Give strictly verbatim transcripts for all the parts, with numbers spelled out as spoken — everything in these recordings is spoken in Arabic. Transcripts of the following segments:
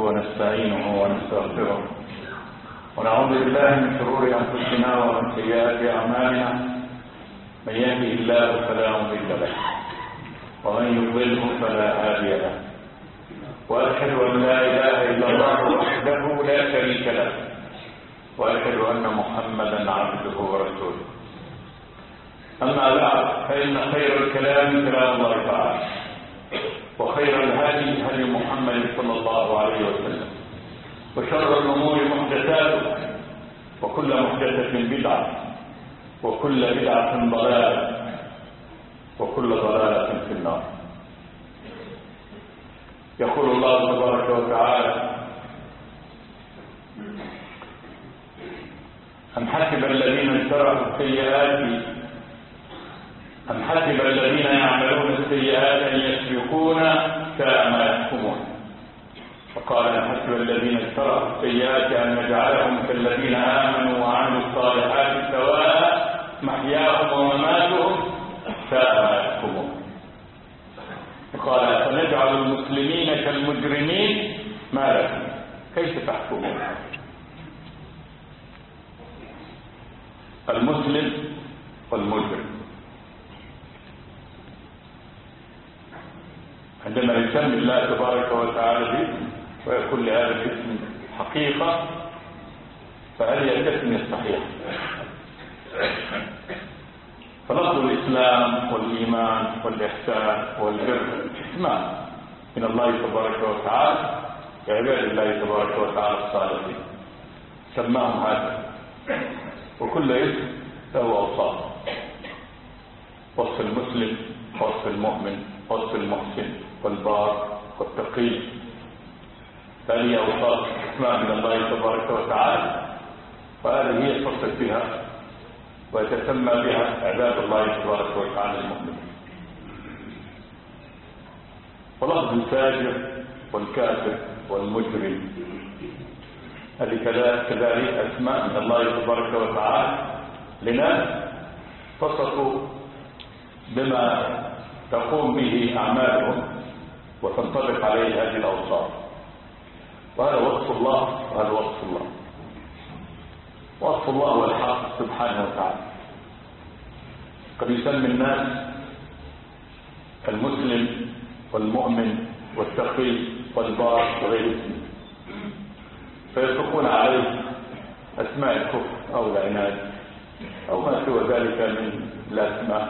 ونستعينه ونستغفره ونعوذ بالله من شرور أنفسنا ومن سيئات أعمالنا. من يهده الله فلا مضل له ومن يضلله فلا هادي له، وأشهد أن لا إله إلا الله وحده لا شريك له، وأشهد أن محمدا عبده ورسوله. أما بعد، فإن خير الكلام كلام الله تعالى، وخير الهدي هدي محمد صلى الله عليه وسلم، وشر الأمور محدثاتها، وكل محدثة بدعة، وكل بدعة ضلالة، وكل ضلالة في النار. يقول الله تبارك وتعالى: أم حسب الذين اجترحوا السيئات أم حسب الذين يعملون السيئات أن يسبقونا ساء ما يحكمون. وقال: أم حسب الذين اجترحوا السيئات أن نجعلهم كالذين آمنوا وعملوا الصالحات سواء محياهم ومماتهم ساء ما يحكمون. وقال: فنجعل المسلمين كالمجرمين ما لكم كيف تحكمون. المسلم والمجرم، عندما يسمي الله تبارك وتعالى باسم ويكون لهذا الاسم حقيقة، فهل هي التسمية الصحيحة؟ فلفظ الإسلام والإيمان والإحسان والبر اسمان من الله تبارك وتعالى لعباد الله تبارك وتعالى الصالحين، سماهم هذا، وكل اسم له أوصاف: وصف المسلم، وصف المؤمن، وصف المحسن والبار والتقي. هذه أوصاف اسماء من الله تبارك وتعالى، وهذه هي تصف بها ويتسمى بها عباد الله تبارك وتعالى المؤمنين. ولفظ الفاجر والكافر والمجرم هذه كذلك أسماء من الله تبارك وتعالى لناس تصفوا بما تقوم به أعمالهم وتنطبق عليه هذه الأوصاف. وهذا وصف الله، وهذا وصف الله. وصف الله هو الحق سبحانه وتعالى. قد يسمي الناس المسلم والمؤمن والتقي والبار وغير اسمه، فيطلقون عليه أسماء الكفر أو العناد أو ما سوى ذلك من الأسماء.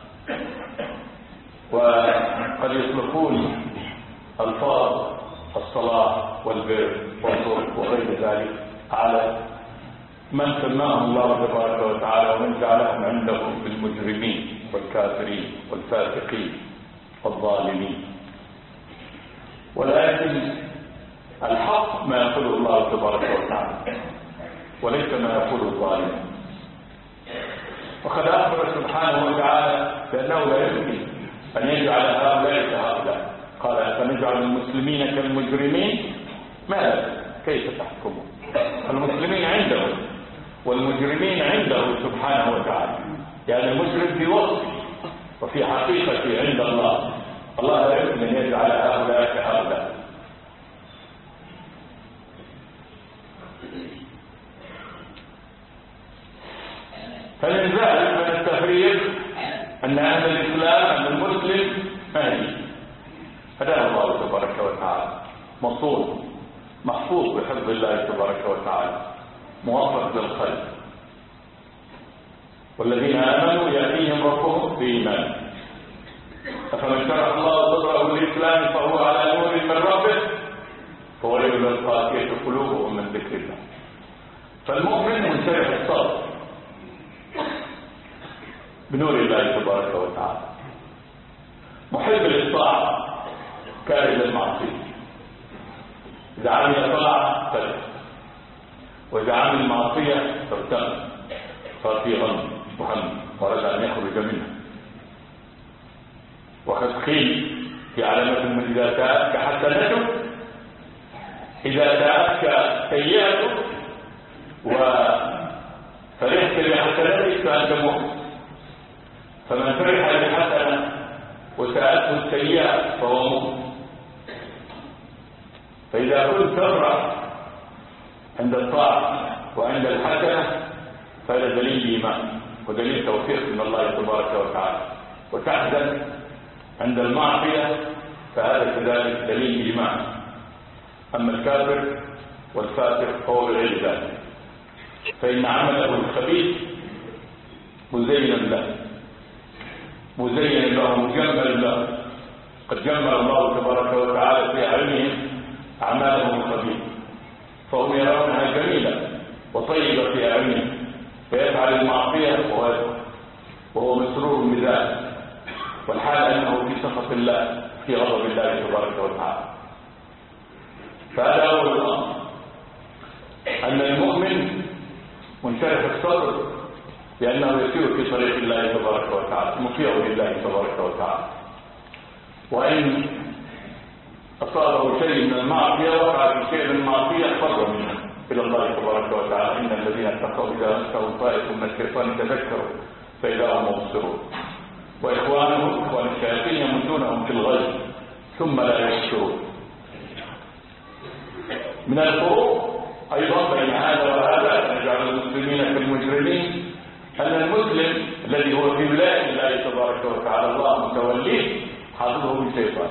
وقد يطلقون ألفاظ الصلاة والبر والصدق وغير ذلك على من سماه الله تبارك وتعالى ومن جعلهم عنده بالمجرمين والكافرين والفاسقين والظالمين. ولكن الحق ما يقوله الله تبارك وتعالى وليس ما يقول الظالم. وقد أخبر سبحانه وتعالى بأنه لا يمكن أن يجعل هؤلاء كهؤلاء. قال: فنجعل المسلمين كالمجرمين ما لكم كيف تحكمون. المسلمين عنده والمجرمين عنده سبحانه وتعالى، يعني المجرم في وصفه وفي حقيقته عند الله. الله لا يمكن أن يجعل هؤلاء كهؤلاء. فمن ذلك من التفريق أن أهل الإسلام أن المسلم مهدي، هداه الله تبارك وتعالى، مصون محفوظ بحفظ الله تبارك وتعالى، موفق للخير. والذين آمنوا يأتيهم ربهم بإيمان. فمن شرح الله صدره للإسلام فهو على نور من ربه فولئك القاسية قلوبهم من ذكر الله. فالمؤمن منشرح الصدر بنور الله تبارك وتعالى، محب للطاعة كاره للمعصية. إذا عمل طاعة فرح، وإذا عمل معصية فارتم، صار في غم وهم ورد أن يخرج منها. وقد قيل في علامة من إذا تأتك حسنته إذا تأتك سيئته وفرحت بحسنتك فأنت مؤمن. فمن فرح بحسنة وساءته السيئة فهو مؤمن. فإذا كنت تفرح عند الطاعة وعند الحسنة فهذا دليل إيمان ودليل توفيق من الله تبارك وتعالى، وتحزن عند المعصية فهذا كذلك دليل إيمان. أما الكافر والفاسق فهو بغير ذلك، فإن عمله الخبيث مزين له مزين له مجمل له، قد جمل الله تبارك وتعالى في أعينهم أعمالهم الخبيث فهم يرونها جميلة وطيبة في أعينهم، فيفعل المعصية وهو مسرور بذلك، والحال أنه في سخط الله في غضب الله تبارك وتعالى. فهذا أول الأمر، أن المؤمن منشرح الصدر لأنه يسير في طريق الله تبارك وتعالى مطيع لله تبارك وتعالى، وإن أصابه شيء من المعصية وقع في شيء من المعصية فر منه إلى الله تبارك وتعالى. إن الذين اتقوا إذا مسهم طائف من الشيطان تذكروا فإذا هم مبصرون، وإخوانهم إخوان الشياطين يمدونهم في الغي ثم لا يبصرون. من الفروق أيضا بين هذا وهذا نجعل المسلمين كالمجرمين، أن المسلم الذي هو في ولاية الله تبارك وتعالى الله متوليه حافظه من شيطان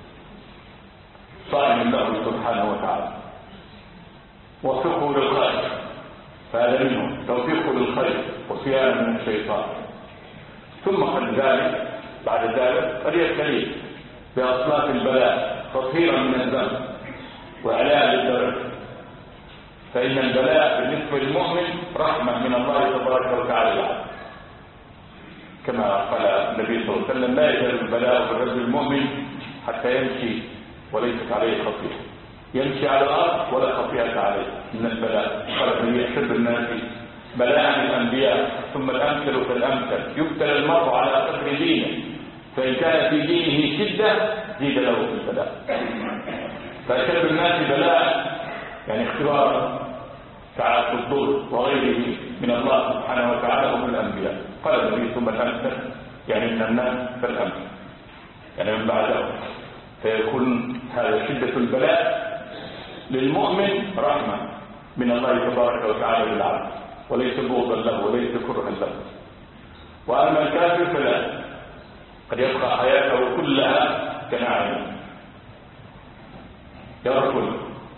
صائم له سبحانه وتعالى وفقه للخير، فهذا منه توفيقه للخير وصيانه من الشيطان. ثم قد ذلك بعد ذلك قد يبتليه بأصناف البلاء تطهيرا من الذنب وعلاء للدرجة، فإن البلاء بالنسبة للمؤمن رحمة من الله تبارك وتعالى، كما قال النبي صلى الله عليه وسلم: لا يزال البلاء بالرجل المؤمن حتى يمشي وليست عليه خطيئة، يمشي على الأرض ولا خطيئة عليه من البلاء. قال النبي: أشد الناس بلاء الأنبياء ثم الأمثل فالأمثل، يبتلى المرء على قدر دينه، فإن كان في دينه شدة زيد له في البلاء. فأشد الناس بلاء يعني اختبار ساعات الظلم وغيره من الله سبحانه وتعالى هم الأنبياء. قال النبي: ثم الأمثل يعني من الناس فالأمثل، يعني من بعدهم. فيكون هذا شدة البلاء للمؤمن رحمة من الله تبارك وتعالى للعبد، وليس بغضا له وليس كرها له. وأما الكافر فلا، قد يبقى حياته كلها كنعم يركض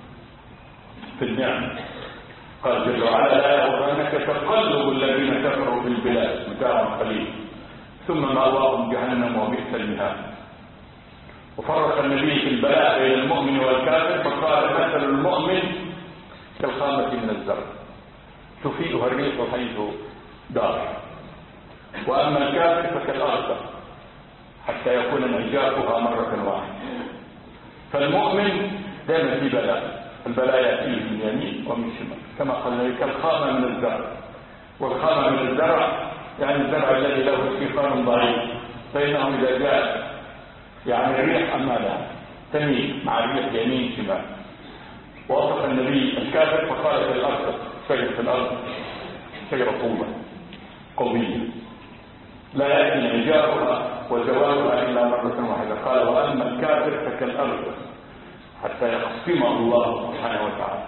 في النعم. قال جل وعلا: لا يغرنك تقلب الذين كفروا في البلاد متاع قليل ثم مأواهم جهنم وبئس المهاد. وفرق النبي في البلاء بين المؤمن والكافر فقال: مثل المؤمن كالخامة من الزرع تفيئها الريح حيث دار، وأما الكافر فكالأرض حتى يكون انعجافها مرة واحدة. فالمؤمن دائما في بلاء، البلاء يأتيه من يمين ومن شمال، كما قال النبي: كالخامة من الزرع. والخامة من الزرع يعني الزرع الذي له استيقان ضعيف، فإنه إذا جاء يعني الريح أمالها تميل مع الريح يمين شمال. ووصف النبي الكافر فقال: في الأرض شجرة في الأرض شجرة طوبة قوية لا يأتي انعجافها وزوالها إلا مرة واحدة. قال: وأما الكافر فكالأرض حتى يقسمه الله سبحانه وتعالى.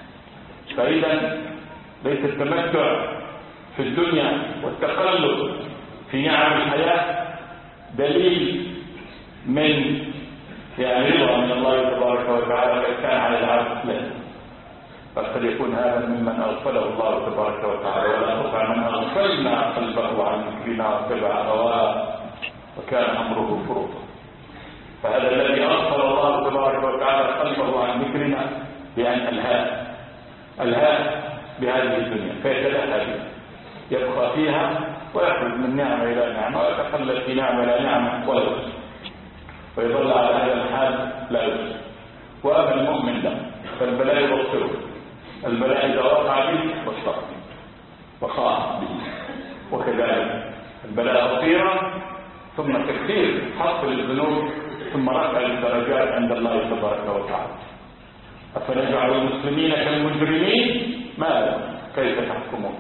فإذا ليس التمتع في الدنيا والتقلب في نعم الحياة دليل من يعني رضا من الله تبارك وتعالى وإحسان على العبد له، فقد يكون هذا ممن أغفله الله تبارك وتعالى. ولا تطع من أغفلنا قلبه عن ذكرنا واتبع هواه وكان أمره فرطا. فهذا الذي أغفل الله تبارك وتعالى قلبه عن ذكرنا بأن ألهاه ألهاه بهذه الدنيا فيتلهى بها، يبقى فيها ويخرج من نعمة إلى نعمة ويتقلب في نعمة إلى نعمة ولا يسر، ويظل على هذا الحال لا يسر. وأما المؤمن لا، فالبلاء يبصره، البلاء إذا وقع به بصره وخاف به، وكذلك البلاء بصيرا ثم تكثير حصر الذنوب ثم رفع الدرجات عند الله تبارك وتعالى. أفنجعل المسلمين كالمجرمين؟ ماذا؟ كيف تحكمون؟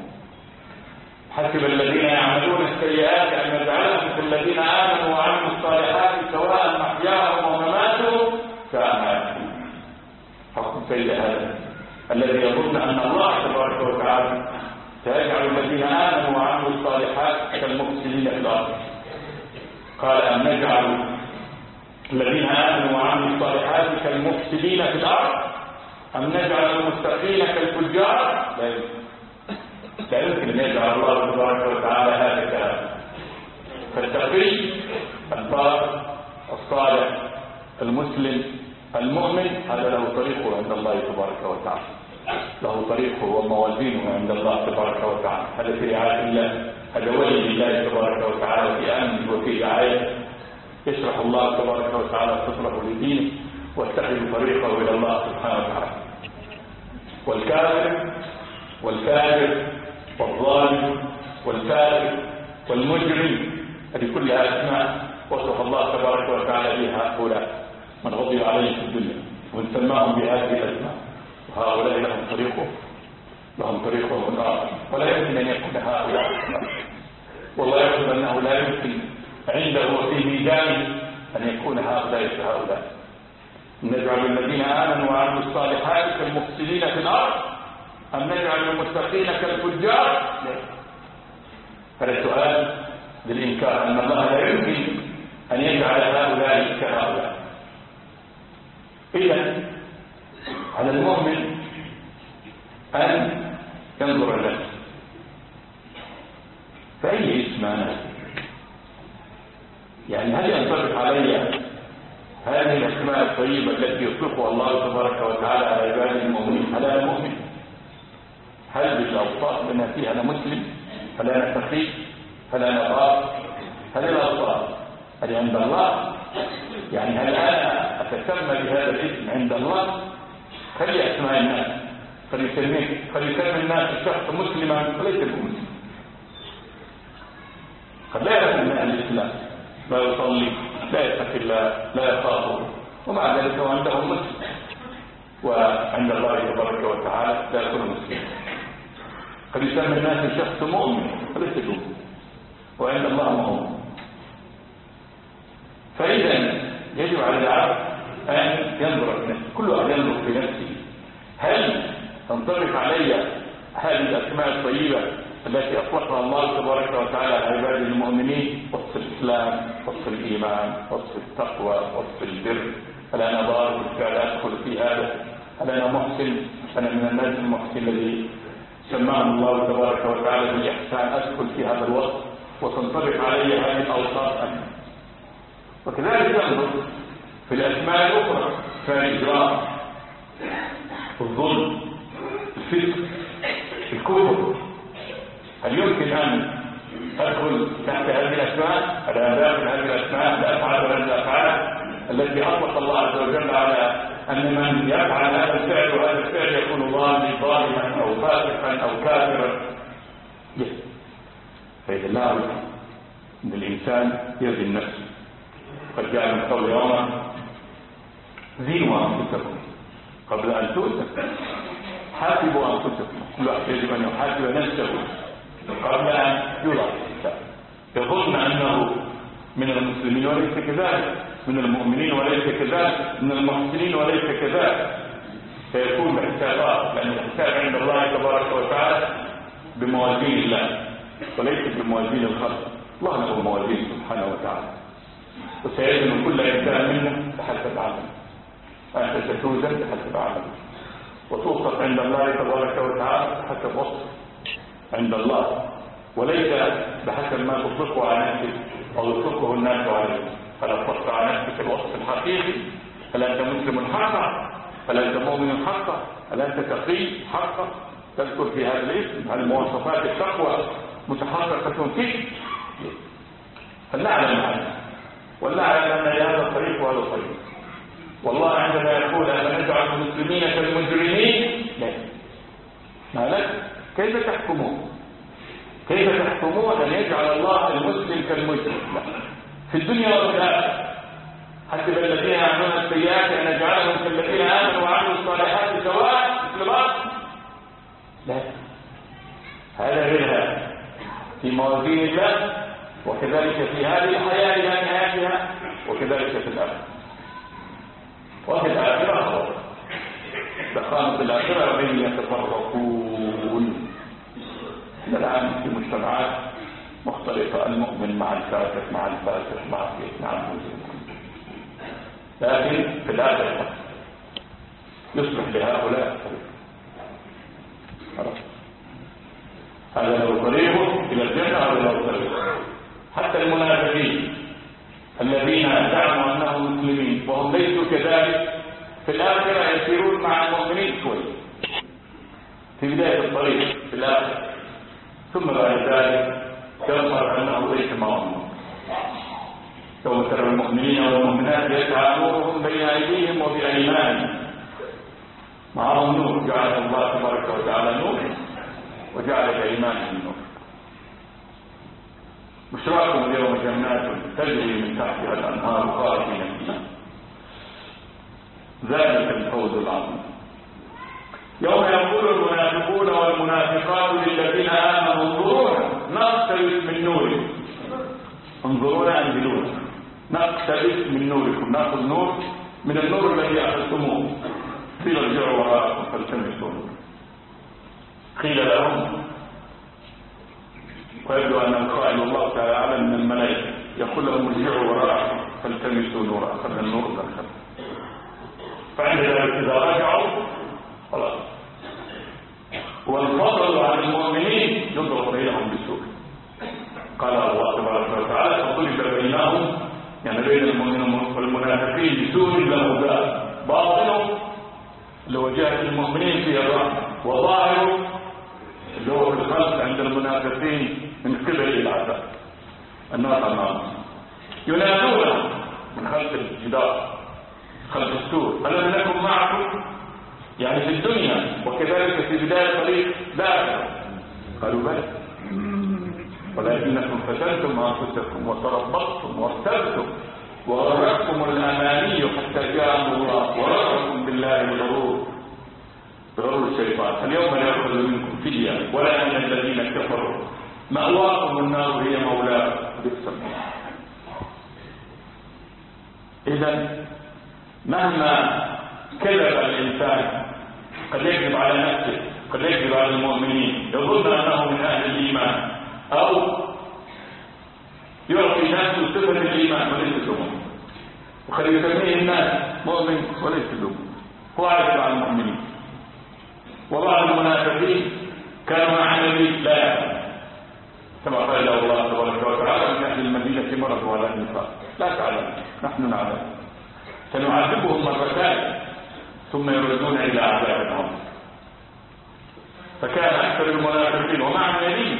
حسب الذين يعملون السيئات أن نجعلهم كالذين آمنوا وعملوا الصالحات سواء محياهم ومماتهم ساء ما يحكمون. كيد هذا الذي يظن أن الله تبارك وتعالى سيجعل الذين آمنوا وعملوا الصالحات كالمفسدين في الأرض. قال أن نجعل الذين آمنوا وعملوا الصالحات كالمفسدين في الأرض أم نجعل المتقين كالفجار؟ لا يمكن لا يمكن أن يجعل الله تبارك وتعالى هذا الكلام. فالتقي البار الصالح المسلم المؤمن هذا له طريقه عند الله تبارك وتعالى، له طريقه وموازينه عند الله تبارك وتعالى. هذا في رعاية الله، هذا ولي الله تبارك وتعالى في أمنه وفي رعايته، يشرح الله تبارك وتعالى صدره لدينه واتخذ طريقه إلى الله سبحانه وتعالى. والكافر والفاجر والظالم والفاسق والمجرم هذه كلها أسماء وصف الله تبارك وتعالى بها هؤلاء من غضب عليه في الدنيا ومن سماهم بهذه الأسماء، وهؤلاء لهم طريقه لهم طريقهم الآخر، ولا يمكن أن يكون هؤلاء. والله يقول أنه لا يمكن عنده في ميزانه أن يكون هؤلاء كهؤلاء. نجعل الذين آمنوا وعملوا الصالحات كالمفسدين في الأرض أم نجعل المتقين كالفجار؟ هذا سؤال بالإنكار أن الله لا يمكن أن يجعل هؤلاء كهؤلاء. إذن على المؤمن أن ينظر له فأي اسم أنا، يعني هل ينطبق علي هذه الأسماء الطيبة التي يطلقها الله تبارك وتعالى على عباده المؤمنين؟ هل أنا مؤمن؟ هل بالأوصاف بما فيها أنا مسلم؟ هل أنا تقي؟ هل أنا بار؟ هل الأوصاف هل عند الله؟ يعني هل أنا أتسمى بهذا الاسم عند الله؟ خلي أسماء الناس، خلي يسمي الناس الشخص مسلما وليس بمسلم، قد لا يعرف من الإسلام، لا يصلي، لا يتقي الله، لا يخافه، ومع ذلك هو عنده مسلم، وعند الله تبارك وتعالى لا يكون مسلما. قد يسمي الناس الشخص مؤمن وليس بمؤمن، وعند الله مؤمن. فإذا يجب على العبد أن ينظر في نفسه، كل واحد ينظر في نفسه، هل تنطبق علي هذه الأسماء الطيبة التي أطلقها الله تبارك وتعالى على عباده المؤمنين؟ وصف الإسلام، وصف الإيمان، وصف التقوى، وصف البر. هل أنا بار بالفعل أدخل في هذا؟ هل أنا محسن؟ أنا من الناس المحسن الذي سماهم الله تبارك وتعالى بالإحسان، أدخل في هذا الوصف وتنطبق علي هذه الأوصاف أنا. وكذلك ينظر في الأسماء الأخرى كالإجرام، الظلم، الفسق، الكفر. هل يمكن أن أدخل تحت هذه الأسماء؟ هل أنا داخل هذه الأسماء الأفعال ولا الأفعال التي أطلق الله عز وجل على أن من يفعل هذا الفعل وهذا الفعل يكون ظالما أو فاسقا أو كافرا؟ فإذا لا بد أن الإنسان يزن نفسه. قد جاء من قول عمر: زينوا أنفسكم قبل أن تؤتوا، حاسبوا أنفسكم. كل واحد يجب أن يحاسب نفسه قبل أن يوضع الحساب. يظن أنه من المسلمين وليس كذلك، من المؤمنين وليس كذلك، من المحسنين وليس كذلك، فيكون بحسابات، لأن الحساب عند الله تبارك وتعالى بموازين الله وليس بموازين الخلق. الله له موازين سبحانه وتعالى، وسيجد كل إنسان منا بحسب عمله. أنت ستوزن بحسب عمله وتوصف عند الله تبارك وتعالى بحسب وصف عند الله، وليس بحسب ما تطلقه على نفسك أو يطلقه الناس عليك. فلا تطلق على نفسك الوصف الحقيقي، هل أنت مسلم حقا؟ هل أنت مؤمن حقا؟ هل أنت تقي حقا؟ تذكر في هذا الاسم هل مواصفات التقوى متحققة فيك؟ فلنعلم هذا، ولنعلم أن هذا الطريق وهذا الطريق. والله عندما يقول أن نجعل المسلمين كالمجرمين، لا، ما لك؟ كيف تحكمون؟ كيف تحكمون أن يجعل الله المسلم كالمجرم؟ لا، في الدنيا وفي الآخرة. حسب الذين يعملون السيئات أن نجعلهم كالذين آمنوا وعملوا الصالحات سواء مثل بعض؟ لا، هذا غير هذا في موازين الله، وكذلك في هذه الحياة إلى نهايتها، وكذلك في الآخرة. وفي الآخرة استقامت الآخرة بين يتفرقون. الآن في مجتمعات مختلفة، المؤمن مع الكافر مع الفاسق مع مع المسلم، لكن في الآخرة يصبح لهؤلاء خلاص هذا لو طريقه إلى الجنة هذا لو طريقه. حتى المنافقين الذين زعموا أنهم مسلمين وهم ليسوا كذلك في الآخرة يسيرون مع المؤمنين شوي في بداية الطريق في الآخرة، ثم بعد ذلك يظهر أنه ليس معهم. يوم ترى المؤمنين والمؤمنات يسعى نورهم بين أيديهم وبأيمانهم معهم نور، جعل الله تبارك وتعالى نور وجعل بأيمانهم نور. بشراكم اليوم جنات تجري من تحتها الأنهار خالدين فيها، ذلك الفوز العظيم. يوم يقول المنافقون والمنافقات للذين آمنوا انظرونا نقتبس من نوركم، انظرونا انزلونا نقتبس من نوركم، ناخذ نور من النور الذي أخذتموه، قيل ارجعوا وراءكم فالتمسوا نورا. قيل لهم، ويبدو أن القائل الله تعالى أعلم من الملائكة، يقول لهم ارجعوا وراءكم فالتمسوا نورا، أخذ النور دخل. فعند ذلك إذا رجعوا خلاص وانفصلوا عن المؤمنين يضرب بينهم بالسوء. قال الله تبارك وتعالى فضرب بينهم، يعني بين المؤمنين والمنافقين بسوء له باب، باطنه اللي هو جهة المؤمنين فيه الرحمة، وظاهره اللي هو في الخلق عند المنافقين من قبل العذاب النار النار. ينادون من خلف الجدار خلف السور ألم نكن معكم، يعني في الدنيا وكذلك في بداية طريق ذلك. قالوا بلى ولكنكم فتنتم أنفسكم وتربصتم وارتبتم وغرتكم الأماني حتى جاء الله وغركم بالله الغرور غرور الشيطان. اليوم لا يأخذ منكم فدية ولا من الذين كفروا مأواكم النار هي مولاكم بئس المصير. إذن مهما كذب الإنسان قد يكذب على نفسه، قد يكذب على المؤمنين، يظن أنه من أهل الإيمان أو يعطي نفسه صفة الإيمان وليس مؤمن، وقد يسميه الناس مؤمن وليس مؤمن، هو عارف عن المؤمنين. وبعض المنافقين كانوا مع النبي لا يعلم، كما قال الله تبارك وتعالى من أهل المدينة مرض ولا نفاق لا تعلم نحن نعلم سنعذبهم مرتين ثم يردون إلى عذاب عظيم. فكان أكثر المنافقين ومع النبي،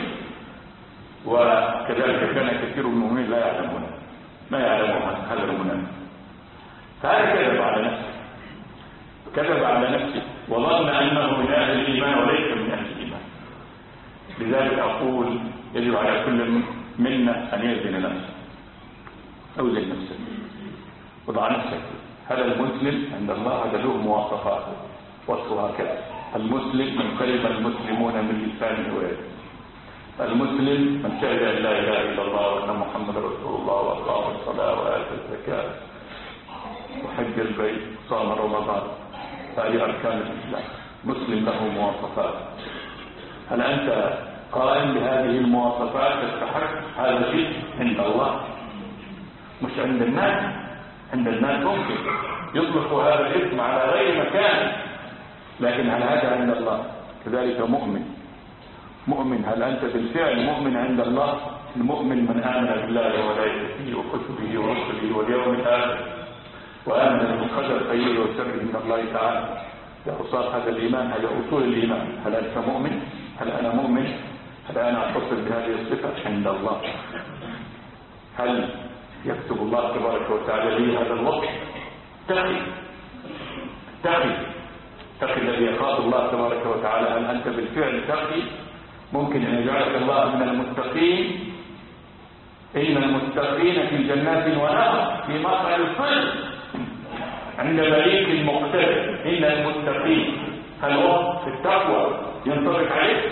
وكذلك كان كثير من المؤمنين لا يعلمون ما يعلمون هذا المنافق. فهذا كذب على نفسه، كذب على نفسه وظن أنه من أهل الإيمان وليس من أهل الإيمان. لذلك أقول يجب على كل منا أن يزن نفسه، أوزن نفسه وضع نفسك. هذا المسلم عند الله هذا له مواصفات وصفها كذا. المسلم من سلم المسلمون من لسانه ويده، المسلم من شهد أن لا إله إلا الله وأن محمد رسول الله وأقام الصلاة وآتى الزكاة وحج البيت صام رمضان، هذه أركان الإسلام. مسلم له مواصفات. هل أنت قائم بهذه المواصفات تستحق هذا الشيء عند الله مش عند الناس؟ عند الناس ممكن يطلق هذا الاسم على غير مكان، لكن هل هذا عند الله؟ كذلك مؤمن. مؤمن هل أنت بالفعل مؤمن عند الله؟ المؤمن من آمن بالله وملائكته وكتبه ورسله واليوم الآخر وآمن بالقدر خيره وشره من الله تعالى. لأوصاف هذا الإيمان، هذا أصول الإيمان. هل أنت مؤمن؟ هل أنا مؤمن؟ هل أنا أتصل بهذه الصفة عند الله؟ هل يكتب الله تبارك وتعالى لي هذا الوقت؟ تقي تقي تقي الذي يخاف الله تبارك وتعالى. هل أنت بالفعل تقي؟ ممكن أن يجعلك الله من المتقين. إن المتقين في جنات ونهر في مقعد الصدق عند مليك مقتدر. إن المتقين هل هو في التقوى ينطبق عليه؟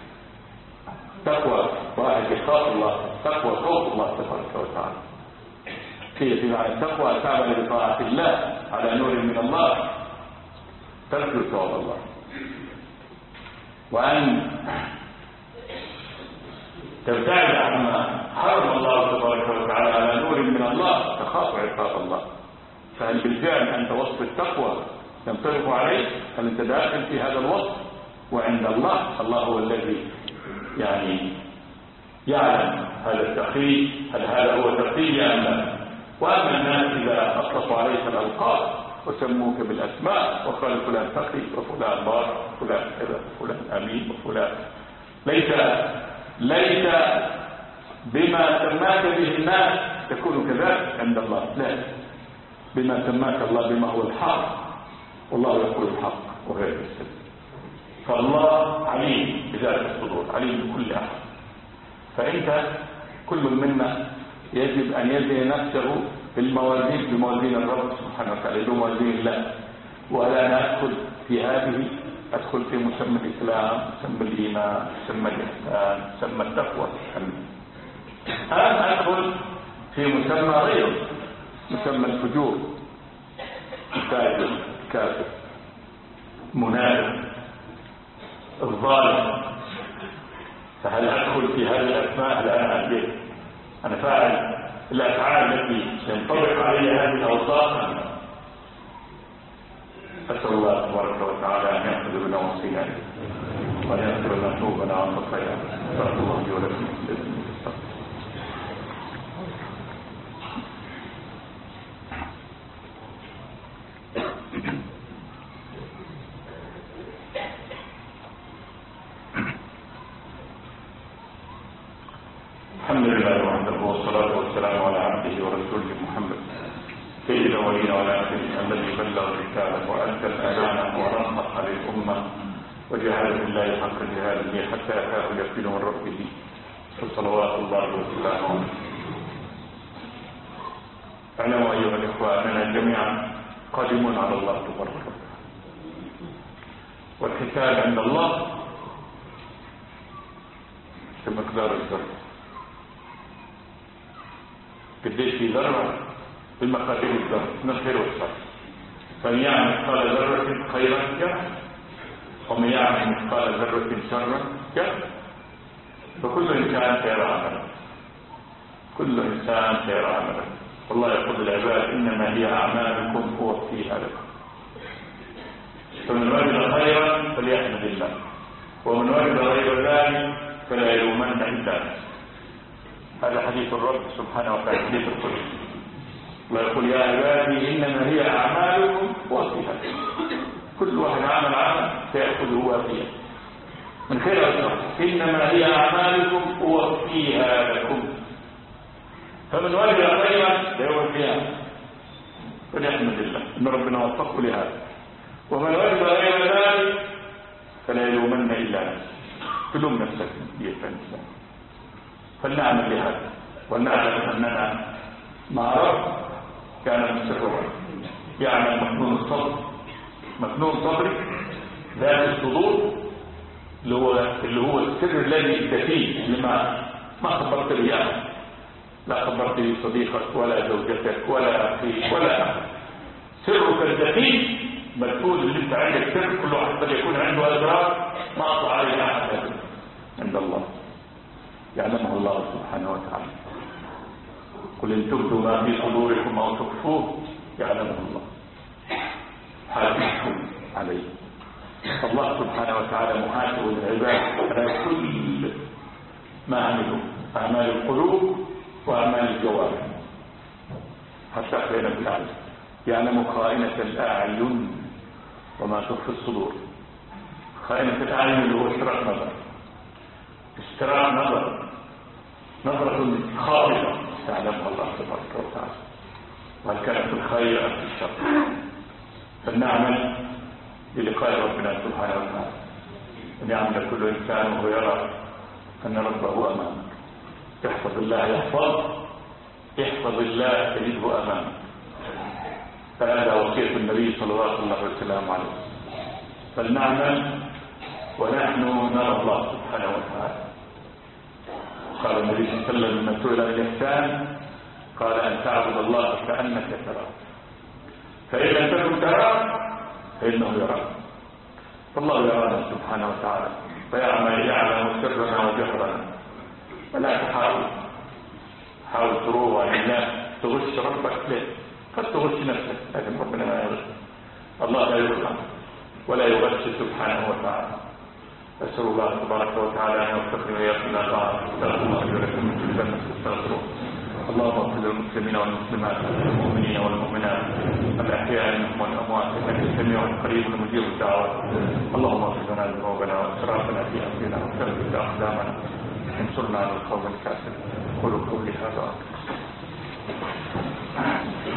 تقوى واحد يخاف الله، تقوى خوف الله تبارك وتعالى. في معنى التقوى تعمل بطاعة الله على نور من الله، ترجو ثواب الله، وأن تبتعد عما حرم الله تبارك وتعالى على نور من الله، تخاف عقاب الله. فهل بالفعل أنت وصف التقوى ينطبق عليك؟ هل أنت داخل في هذا الوصف؟ وعند الله، الله هو الذي يعني يعلم هذا التقي، هل هذا هو تقي أم لا؟ وأما الناس إذا أطلقوا عليك الألقاب وسموك بالأسماء وقالوا فلان تقي وفلان بار وفلان كذا وفلان أمين وفلان، ليس ليس بما سماك به الناس تكون كذلك عند الله، لا، بما سماك الله بما هو الحق، والله يقول الحق وغير السلم. فالله عليم بذات الصدور، عليم بكل أحد. فأنت كل منا يجب أن يزن نفسه بالموازين بموازين الرب سبحانه وتعالى، بموازين الله، ولا أنا أدخل في هذه، أدخل في مسمى الإسلام، مسمى الإيمان، مسمى الإحسان، مسمى التقوى، أم أدخل في مسمى غيره، مسمى الفجور، الفاجر، الكافر، منافق، الظالم. فهل أدخل في هذه الأسماء؟ لا، أنا أدري أنا فاعل الأفعال التي ينطبق عليها هذه الأوصاف. أسأل الله تبارك وتعالى أن يأخذ بنا وصينا وأن يغفر لنا ذنوبنا وخطايانا. بارك الله لي ولكم. الحمد لله وحده والصلاة والسلام على عبده ورسوله محمد سيد الأولين والآخرين الذي بلغ الرسالة وأدى الأمانة ونصح للأمة وجاهد في الله حق جهاده حتى أتاه اليقين من ربه فصلوات الله وسلامه عليه. اعلموا أيها الإخوة أننا جميعا قادمون على الله تبارك وتعالى، والحساب عند الله بمقدار الذرة. قديش في ذرة بمقادير الذرة من الخير والشر، فمن يعمل مثقال ذرة خيرا يره، ومن يعمل مثقال ذرة شرا يره. فكل إنسان سيرى عمله، كل إنسان سيرى عمله. والله يقول للعباد إنما هي أعمالكم أوفيها لكم، فمن وجد خيرا فليحمد الله، ومن وجد غير ذلك فلا يلومن إلا نفسه. هذا حديث الرب سبحانه وتعالى، حديث القدس. الله يقول يا عبادي إنما هي أعمالكم أوفيها لكم. كل واحد عمل عمل سيأخذ وافيا من خير الشر. إنما هي أعمالكم أوفيها لكم، فمن وجد خيرا ليوفيها فليحمد الله إن ربنا وفقه لهذا، ومن وجد غير ذلك فلا يلومن إلا نفسه. تلوم نفسك يا إنسان. فلنعمل بهذا ولنعلم أننا مع رب كان مسرورا، يعمل مكنون الصبر. مكنون صبرك ذات الصدور اللي هو اللي هو السر الذي يستفيد لما ما خبرت به أحد، لا خبرت به صديقك ولا زوجتك ولا أخيك ولا أحد. سرك الدقيق مدفون، اللي انت عندك سر كل واحد قد يكون عنده أسرار ما أطلع عليها أحد عند الله، يعلمه الله سبحانه وتعالى. قل إن تبدوا ما في صدوركم أو تخفوه يعلمه الله حاسبكم عليه. الله سبحانه وتعالى محاسب للعباد على كل ما عملوا، أعمال القلوب وأعمال الجوارح حتى خير بالعلم. يعلم خائنة الأعين وما تخفي الصدور. خائنة الأعين اللي هو اشتراك نظر، اشتراك نظر، نظرة خاطئة تعلمها الله تبارك وتعالى، وهل كانت الخير أم في الشر. فلنعمل للقاء ربنا سبحانه وتعالى، أن يعمل كل إنسان وهو يرى أن ربه أمامك. يحفظ الله يحفظ، يحفظ الله تجده أمامك. فهذا وصية النبي صلى الله عليه وسلم عليه. فلنعمل ونحن نرى الله سبحانه وتعالى. قال النبي صلى الله عليه وسلم لما سئل عن الإحسان قال أن تعبد الله كأنك تراه، فإن لم تكن تراه فإنه يراك. فالله يرانا سبحانه وتعالى ويعلم سرنا وجهرنا، فلا تحاول حاول تروى لله تغش ربك ليه؟ قد تغش نفسك لكن ربنا لا يغش، الله لا يغش ولا يغش سبحانه وتعالى. أسأل الله تبارك وتعالى أن يوفقني وإياكم إلى طاعته. استغفر الله لي ولكم من كل ذنب فاستغفروه. اللهم اغفر للمسلمين والمسلمات والمؤمنين والمؤمنات الأحياء منهم والأموات إنك سميع قريب مجيب الدعوات. اللهم اغفر لنا ذنوبنا وإسرافنا في أمرنا وثبت أقدامنا انصرنا على القوم الكافرين. قولوا قولي هذا.